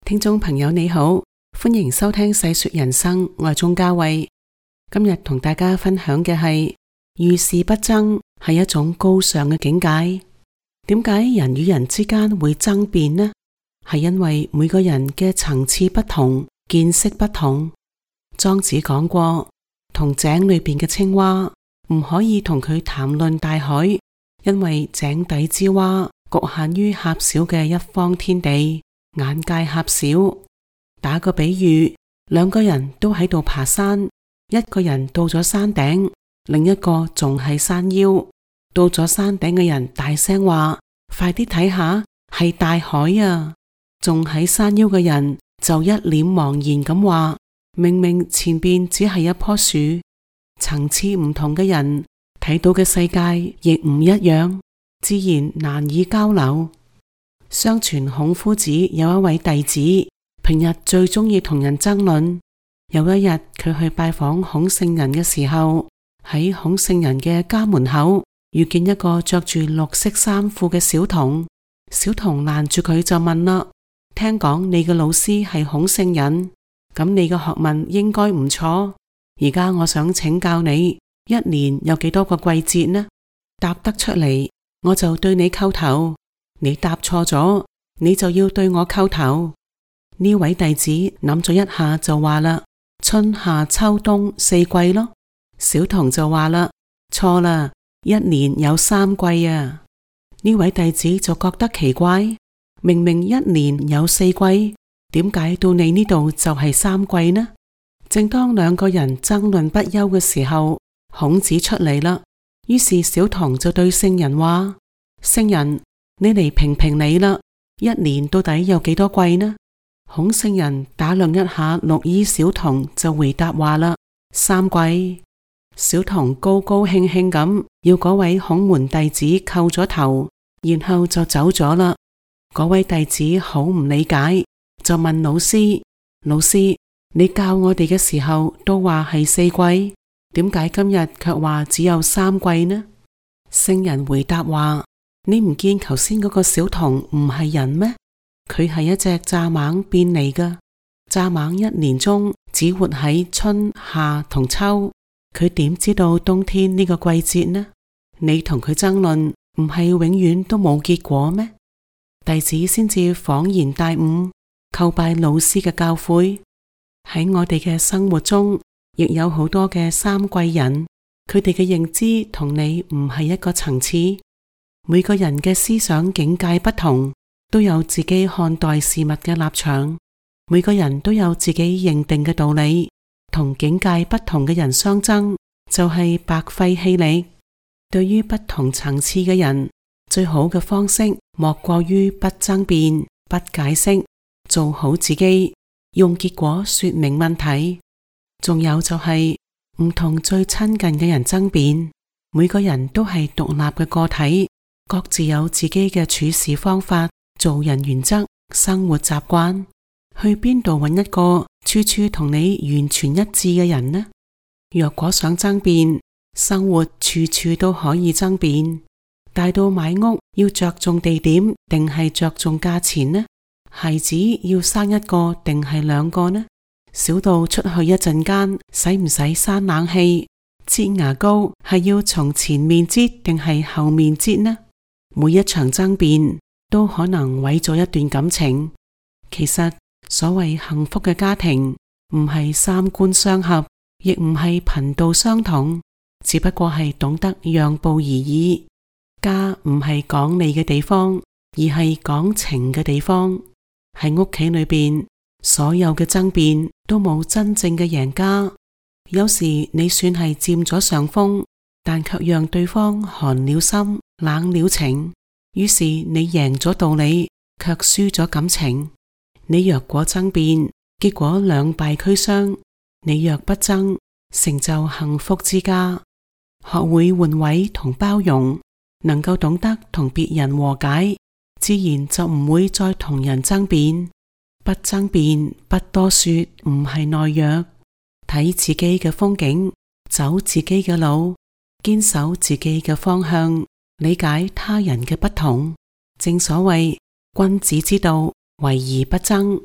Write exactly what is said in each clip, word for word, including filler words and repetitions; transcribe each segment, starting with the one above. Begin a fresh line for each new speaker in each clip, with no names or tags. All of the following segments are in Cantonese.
聽眾朋友你好，歡迎收聽細說人生，我係鍾嘉慧。今日同大家分享嘅係遇事不爭係一種高尚嘅境界。點解人與人之間會爭辯呢？係因為每個人嘅層次不同，見識不同。莊子講過，同井裏邊嘅青蛙唔可以同佢談論大海，因為井底之蛙局限於狹小嘅一方天地，眼界狹小。打個比喻，兩個人都喺度爬山，一個人到咗山頂，另一個仲係山腰。到咗山頂嘅人大聲話：快啲睇下，係大海啊！仲喺山腰嘅人就一臉茫然咁話：明明前邊只係一棵樹。層次唔同嘅人睇到嘅世界亦唔一樣，自然難以交流。相傳孔夫子有一位弟子，平日最中意同人爭論。有一日佢去拜訪孔聖人嘅時候，喺孔聖人嘅家門口遇見一個着住綠色衫褲嘅小童。小童攔住佢就問啦：聽講你嘅老師係孔聖人，咁你嘅學問應該唔錯。而家我想請教你，一年有幾多個季節呢？答得出嚟，我就對你叩頭。你答錯咗，你就要對我叩頭。呢位弟子諗咗一下就話啦：春夏秋冬四季咯。小童就話啦：錯啦，一年有三季啊。呢位弟子就覺得奇怪，明明一年有四季，點解到你呢度就係三季呢？正當兩個人爭論不休嘅時候，孔子出嚟啦。於是小童就對聖人話：聖人，你嚟評評理啦，一年到底有幾多季呢？孔聖人打量一下綠衣小童，就回答話啦：三季。小童高高興興咁要嗰位孔門弟子叩咗頭，然後就走咗啦。嗰位弟子好唔理解，就問老師：老師，你教我哋嘅時候都話係四季，點解今日卻話只有三季呢？聖人回答話：你唔見頭先嗰個小童唔係人咩？佢係一隻蚱蜢變嚟㗎。蚱蜢一年中只活喺春夏同秋，佢點知道冬天呢個季節呢？你同佢爭論，唔係永遠都冇結果咩？弟子先至恍然大悟，叩拜老師嘅教誨。喺我哋嘅生活中，亦有好多嘅三季人，佢哋嘅認知同你唔係一個層次。每個人嘅思想境界不同，都有自己看待事物嘅立場。每個人都有自己認定嘅道理，同境界不同嘅人相爭，就係白費氣力。對於不同層次嘅人，最好嘅方式莫過於不爭辯、不解釋，做好自己，用結果說明問題。仲有就係唔同最親近嘅人爭辯。每個人都係獨立嘅個體，各自有自己嘅處事方法、做人原則、生活習慣。去邊度揾一個處處同你完全一致嘅人呢？若果想爭辯，生活處處都可以爭辯。大到買屋要着重地點定係着重價錢呢？孩子要生一個定係兩個呢？小到出去一陣間使唔使閂冷氣？擠牙膏係要從前面擠定係後面擠呢？每一場爭辯都可能毀咗一段感情。其實所謂幸福嘅家庭，唔係三觀相合，亦唔係頻道相同，只不過係懂得讓步而已。家唔係講理嘅地方，而係講情嘅地方。喺屋企裏邊，所有嘅爭辯都冇真正嘅贏家。有時你算係佔咗上風，但卻讓對方寒了心，冷了情。於是你贏咗道理，卻輸咗感情。你若果爭辯，結果兩敗俱傷；你若不爭，成就幸福之家。學會換位同包容，能夠懂得同別人和解，自然就唔會再同人爭辯。不爭辯，不多說，唔係懦弱。睇自己嘅風景，走自己嘅路，堅守自己嘅方向，理解他人嘅不同。正所謂君子之道，為而不爭。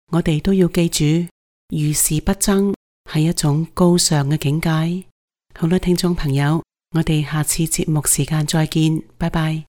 我哋都要記住，遇事不爭係一種高尚嘅境界。好啦，聽眾朋友，我哋下次節目時間再見，拜拜。